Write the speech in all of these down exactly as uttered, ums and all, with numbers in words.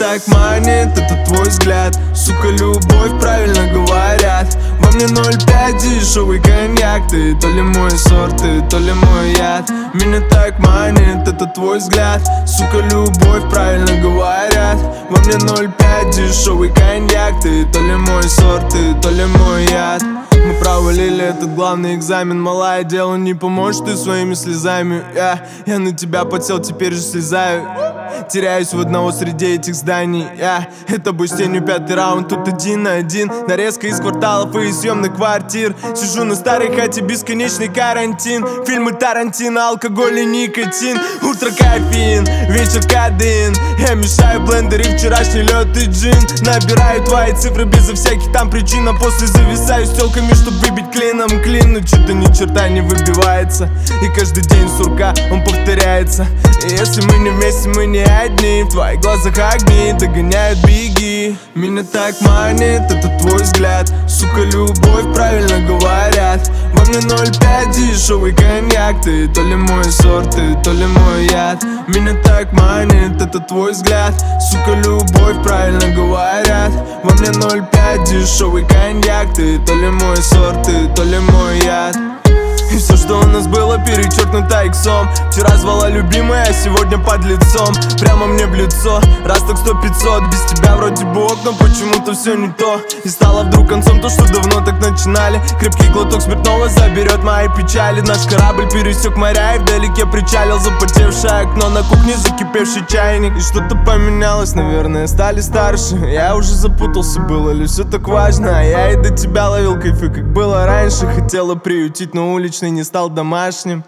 так манит, это твой взгляд. Сука, любовь, правильно говорят. Во мне ноль пять дешевый коньяк. Ты то ли мой сорт, ты то ли мой яд. Меня так манит, это твой взгляд. Сука, любовь, правильно говорят. Во мне ноль пять дешевый коньяк. Ты то ли мой сорт, ты то ли мой яд. Мы провалили этот главный экзамен. Малая, делу не поможешь ты своими слезами. Я, я на тебя подсел, теперь же слезаю. Теряюсь в одного среди этих зданий. Я, это бой с тенью, пятый раунд, тут один на один. Нарезка из кварталов и из съемных квартир. Сижу на старой хате, бесконечный карантин. Фильмы Тарантино, алкоголь и никотин. Утро кофеин, вечер кадеин. Я мешаю в блендере вчерашний лед и джин. Набираю твои цифры безо всяких там причин. А после зависаю с телками, чтоб выбить клином клин. Но что-то ни черта не выбивается. И каждый день сурка, он повторяется. И если мы не вместе, мы не одни. В твоих глазах огни догоняют, беги. Меня так манит, это твой взгляд. Сука, любовь, правильно говорят. Во мне ноль пять дешевый коньяк. Ты то ли мой сорт, ты то ли мой яд. Меня так манит, это твой взгляд. Сука, любовь, правильно говорят. Во мне ноль пять дешевый коньяк. Ты то ли мой сорт, ты то ли мой яд. И все, что у нас было, перечеркнуто иксом. Вчера звала любимая, а сегодня под лицом. Прямо мне в лицо, раз так сто пятьсот. Без тебя вроде бы ок, но почему-то все не то. И стало вдруг концом то, что давно так начинали. Крепкий глоток спиртного заберет мои печали. Наш корабль пересек моря и вдалеке причалил. Запотевшее окно, на кухне закипевший чайник. И что-то поменялось, наверное, стали старше. Я уже запутался, было ли все так важно. А я и до тебя ловил кайфы, как было раньше. Хотела приютить, но уличный не стал домашним.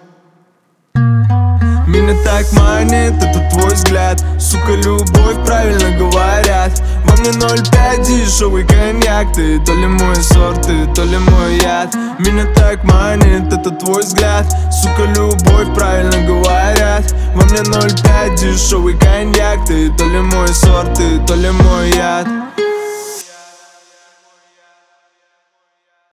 Меня так манит, это твой взгляд. Сука, любовь, правильно говорят. Во мне ноль пять дешевый коньяк. Ты то ли мой сорт, ты то ли мой яд. Меня так манит, это твой взгляд. Сука, любовь, правильно говорят. Во мне ноль пять дешевый коньяк. Ты то ли мой сорт, ты то ли мой яд.